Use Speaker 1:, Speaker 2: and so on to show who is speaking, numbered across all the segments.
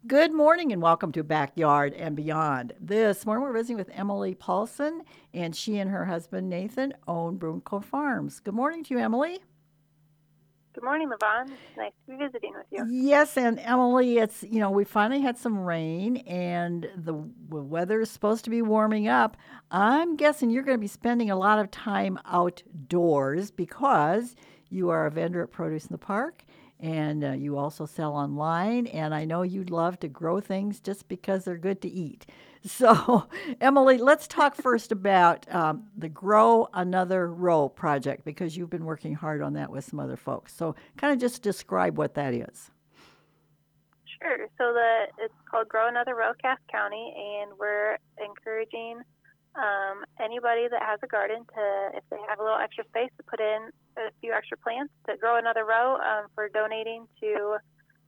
Speaker 1: Good morning and welcome to Backyard and Beyond. This morning we're visiting with Emily Paulson, and she and her husband Nathan own Broomco Farms. Good morning to you, Emily.
Speaker 2: Good morning, Levon. It's nice to be visiting with you.
Speaker 1: Yes, and Emily, we finally had some rain and the weather is supposed to be warming up. I'm guessing you're going to be spending a lot of time outdoors because you are a vendor at Produce in the Park and you also sell online. And I know you'd love to grow things just because they're good to eat. So, Emily, let's talk first about the Grow Another Row project because you've been working hard on that with some other folks. So, kind of just describe what that is.
Speaker 2: Sure. It's called Grow Another Row, Cass County, and we're encouraging anybody that has a garden to, if they have a little extra space, to put in a few extra plants to grow another row for donating to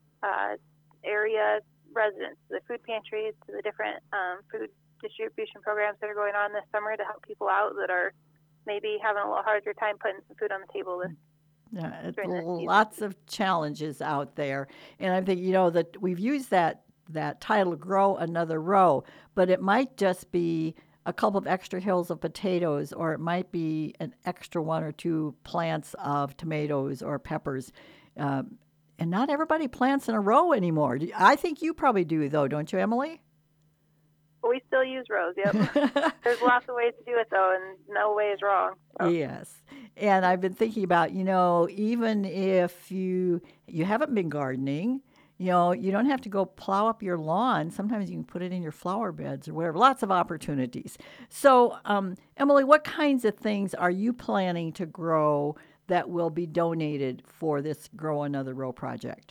Speaker 2: area residents, to the food pantries, to the different food distribution programs that are going on this summer to help people out that are maybe having a little harder time putting some food on the table during this season.
Speaker 1: Lots of challenges out there, and I think that we've used that title "Grow Another Row," but it might just be a couple of extra hills of potatoes, or it might be an extra one or two plants of tomatoes or peppers. Um, and not everybody plants in a row anymore. I think you probably do, though, don't you, Emily?
Speaker 2: But we still use rows, yep. There's lots of ways to do it, though, and no way is wrong. So.
Speaker 1: Yes. And I've been thinking about, even if you haven't been gardening, you don't have to go plow up your lawn. Sometimes you can put it in your flower beds or whatever. Lots of opportunities. So, Emily, what kinds of things are you planning to grow that will be donated for this Grow Another Row project?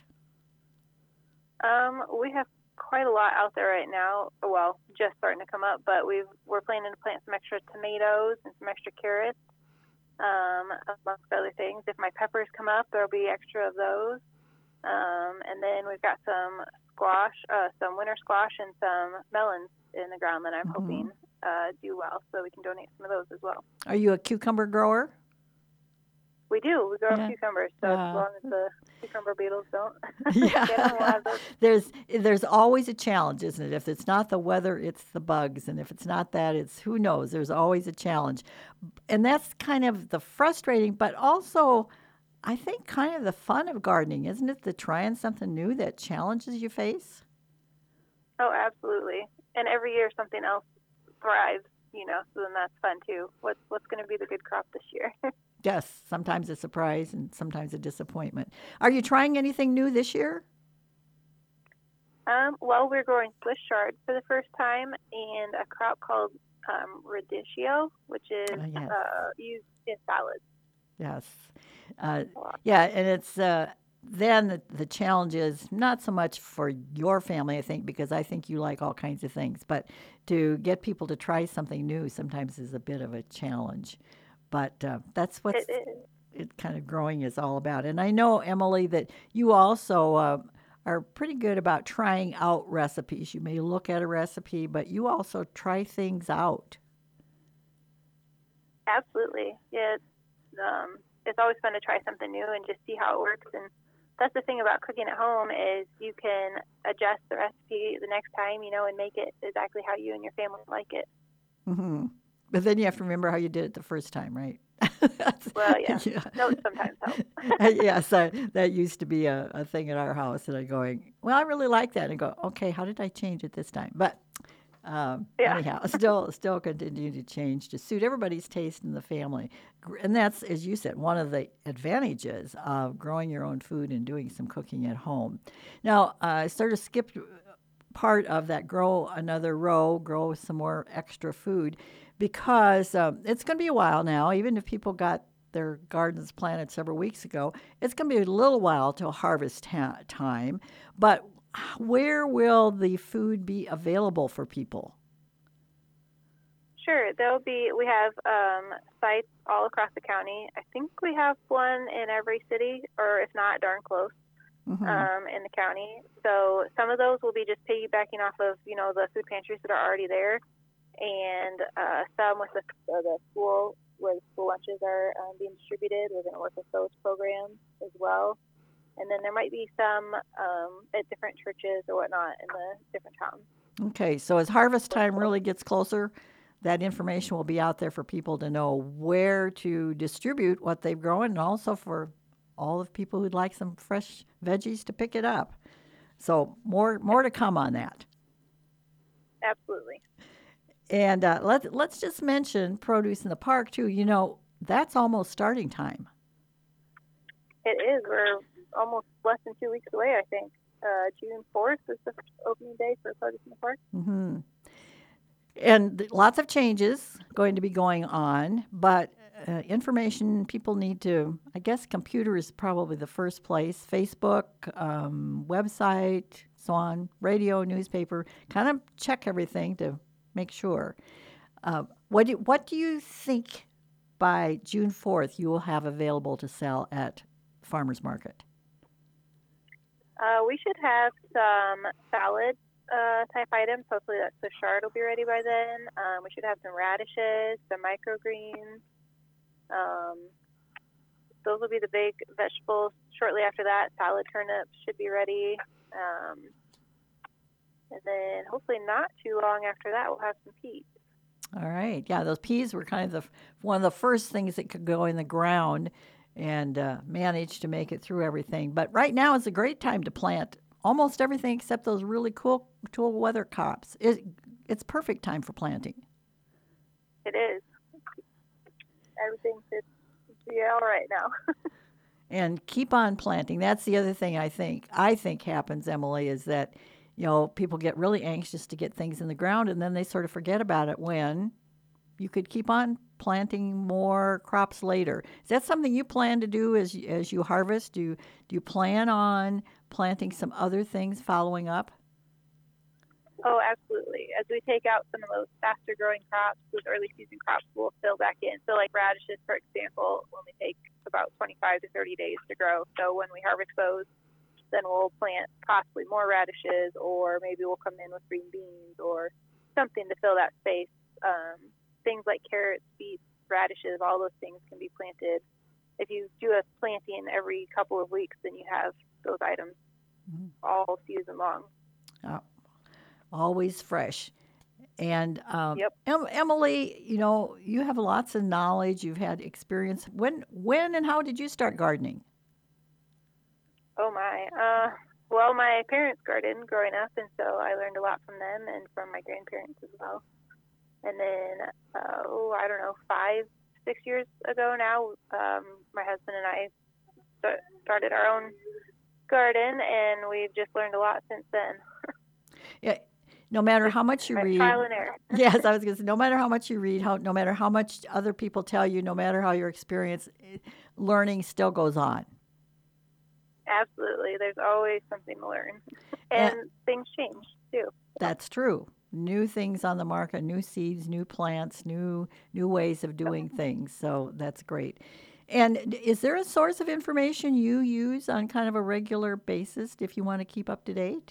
Speaker 2: We have quite a lot out there right now. Well, just starting to come up, but we're planning to plant some extra tomatoes and some extra carrots, amongst other things. If my peppers come up, there'll be extra of those. And then we've got some squash, some winter squash, and some melons in the ground that I'm
Speaker 1: Hmm.
Speaker 2: hoping do well, so we can donate some of those as well.
Speaker 1: Are you a cucumber grower?
Speaker 2: We do. We grow
Speaker 1: Yeah.
Speaker 2: cucumbers, so as long as the cucumber beetles don't get them, we'll
Speaker 1: Yeah.
Speaker 2: have those.
Speaker 1: There's always a challenge, isn't it? If it's not the weather, it's the bugs, and if it's not that, it's who knows. There's always a challenge. And that's kind of the frustrating, but also I think kind of the fun of gardening, isn't it? The trying something new that challenges you face.
Speaker 2: Oh, absolutely. And every year something else thrives, so then that's fun too. What's going to be the good crop this year?
Speaker 1: Yes, sometimes a surprise and sometimes a disappointment. Are you trying anything new this year?
Speaker 2: Well, we're growing Swiss chard for the first time and a crop called radicchio, which is
Speaker 1: Yes.
Speaker 2: used in salads
Speaker 1: Yes. Uh,
Speaker 2: a lot.
Speaker 1: yeah, and it's then the challenge is not so much for your family, I think, because I think you like all kinds of things, but to get people to try something new sometimes is a bit of a challenge. But that's
Speaker 2: It
Speaker 1: what's
Speaker 2: is.
Speaker 1: it kind of growing is all about. And I know, Emily, that you also are pretty good about trying out recipes. You may look at a recipe, but you also try things out.
Speaker 2: Absolutely. Yeah, it's always fun to try something new and just see how it works. And that's the thing about cooking at home is you can adjust the recipe the next time, and make it exactly how you and your family like it.
Speaker 1: Hmm. But then you have to remember how you did it the first time, right?
Speaker 2: Well, yeah,
Speaker 1: Yeah.
Speaker 2: notes sometimes help.
Speaker 1: Yes, that used to be a thing at our house, and I'm going, well, I really like that. And I go, okay, how did I change it this time? But
Speaker 2: Yeah,
Speaker 1: anyhow, still continue to change to suit everybody's taste in the family. And that's, as you said, one of the advantages of growing your own food and doing some cooking at home. Now, I sort of skipped part of that grow another row, grow some more extra food, because it's going to be a while now. Even if people got their gardens planted several weeks ago, it's going to be a little while till harvest time. But where will the food be available for people?
Speaker 2: sure. We have sites all across the county. I think we have one in every city, or if not, darn close.
Speaker 1: Hmm.
Speaker 2: In the county. So some of those will be just piggybacking off of the food pantries that are already there, and some with the school where the school lunches are being distributed. We're going to work with those programs as well. And then there might be some at different churches or whatnot in the different towns.
Speaker 1: Okay, so as harvest time really gets closer, that information will be out there for people to know where to distribute what they've grown, and also for all of people who'd like some fresh veggies to pick it up. So more to come on that.
Speaker 2: Absolutely.
Speaker 1: And let's just mention produce in the park too. That's almost starting time.
Speaker 2: It is. We're almost less than 2 weeks away, I think. June 4th is the opening day for Produce in the Park.
Speaker 1: Mm-hmm. And lots of changes going to be going on, but information people need to, I guess computer is probably the first place, Facebook, website, so on, radio, newspaper, kind of check everything to make sure. What do you think by June 4th you will have available to sell at Farmers Market?
Speaker 2: We should have some salad type items. Hopefully the chard will be ready by then. We should have some radishes, some microgreens. Those will be the big vegetables. Shortly after that, salad turnips should be ready. And then hopefully not too long after that, we'll have some peas.
Speaker 1: All right. Yeah, those peas were kind of one of the first things that could go in the ground and manage to make it through everything. But right now is a great time to plant almost everything except those really cool weather crops. It's perfect time for planting.
Speaker 2: It is. Everything should be all right now.
Speaker 1: And keep on planting. That's the other thing I think happens, Emily, is that people get really anxious to get things in the ground, and then they sort of forget about it when you could keep on planting more crops later. Is that something you plan to do as you harvest? Do you plan on planting some other things following up?
Speaker 2: Oh, absolutely. As we take out some of those faster growing crops, those early season crops will fill back in. So like radishes, for example, only take about 25 to 30 days to grow. So when we harvest those, then we'll plant possibly more radishes, or maybe we'll come in with green beans or something to fill that space. Things like carrots, beets, radishes, all those things can be planted. If you do a planting every couple of weeks, then you have those items all season long.
Speaker 1: Always fresh. And
Speaker 2: Yep.
Speaker 1: Emily, you have lots of knowledge. You've had experience. When and how did you start gardening?
Speaker 2: Oh my. Well, my parents gardened growing up, and so I learned a lot from them and from my grandparents as well. And then, I don't know, 5, 6 years ago now, my husband and I started our own garden, and we've just learned a lot since then.
Speaker 1: Yeah, no matter how much you read.
Speaker 2: Trial and error.
Speaker 1: Yes, I was going to say, no matter how much you read, no matter how much other people tell you, no matter how your experience, learning still goes on.
Speaker 2: Absolutely. There's always something to learn. And things change, too.
Speaker 1: That's true. New things on the market, new seeds, new plants, new ways of doing things. So that's great. And is there a source of information you use on kind of a regular basis if you want to keep up to date?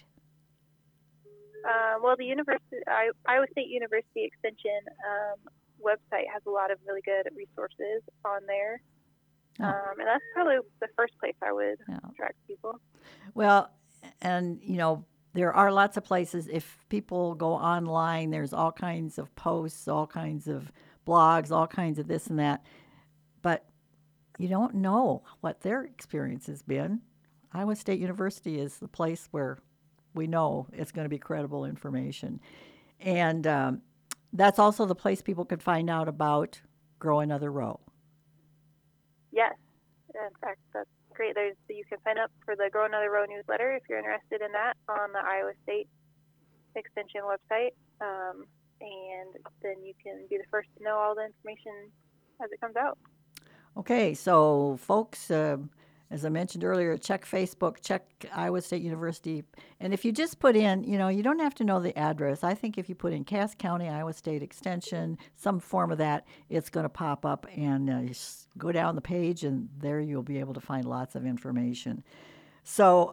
Speaker 2: Well, the Iowa State University Extension website has a lot of really good resources on there. And that's probably the first place I would direct people.
Speaker 1: Well, and, there are lots of places. If people go online, there's all kinds of posts, all kinds of blogs, all kinds of this and that. But you don't know what their experience has been. Iowa State University is the place where we know it's going to be credible information. And that's also the place people could find out about Grow Another Row.
Speaker 2: Yes. In fact, that's great. You can sign up for the Grow Another Row newsletter if you're interested in that on the Iowa State Extension website. And then you can be the first to know all the information as it comes out.
Speaker 1: Okay, so folks, as I mentioned earlier, check Facebook, check Iowa State University. And if you just put in, you don't have to know the address. I think if you put in Cass County, Iowa State Extension, some form of that, it's going to pop up, and you go down the page, and there you'll be able to find lots of information. So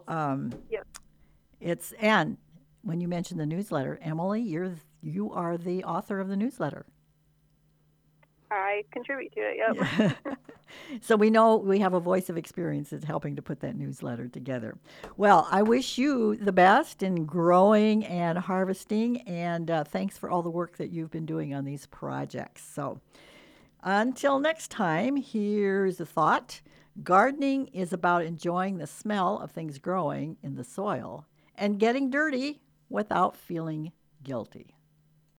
Speaker 1: and when you mentioned the newsletter, Emily, you are the author of the newsletter.
Speaker 2: I contribute to it, yep.
Speaker 1: So we know we have a voice of experience that's helping to put that newsletter together. Well, I wish you the best in growing and harvesting, and thanks for all the work that you've been doing on these projects. So until next time, here's a thought. Gardening is about enjoying the smell of things growing in the soil and getting dirty without feeling guilty.